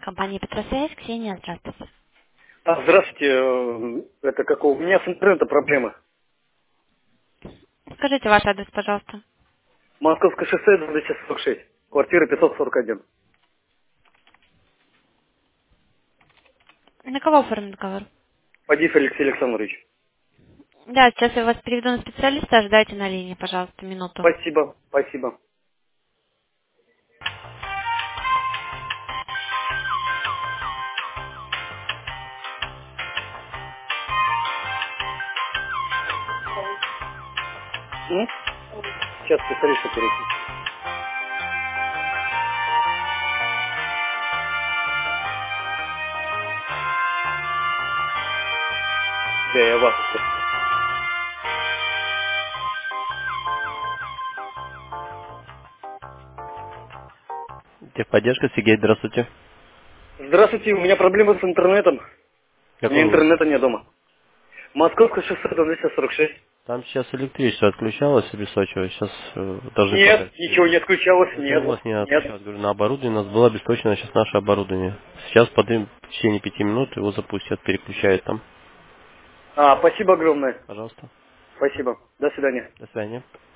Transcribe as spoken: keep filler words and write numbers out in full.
компания Петросвязь. Ксения, здравствуйте. А, здравствуйте. э, Это как у меня с интернетом проблемы. Скажите ваш адрес, пожалуйста. Московское шоссе двести сорок шесть. Квартира пятьсот сорок один. На кого оформлен договор? Падив Алексей Александрович. Да, сейчас я вас переведу на специалиста. Ожидайте на линии, пожалуйста, минуту. Спасибо, спасибо. М? Сейчас специалиста перейти. Да, я вас. Техподдержка, Сергей, здравствуйте. Здравствуйте, у меня проблемы с интернетом. В У меня каком месте? интернета нет дома. Московское шоссе двести сорок шесть. Там сейчас электричество отключалось, обесточивалось, сейчас э, должны Нет, подать. ничего не отключалось, Это у нет, вас не нет. отключалось, говорю, на оборудование у нас было обесточено, сейчас наше оборудование. Сейчас подым в течение пяти минут его запустят, переключают там. А, спасибо огромное. Пожалуйста. Спасибо. До свидания. До свидания.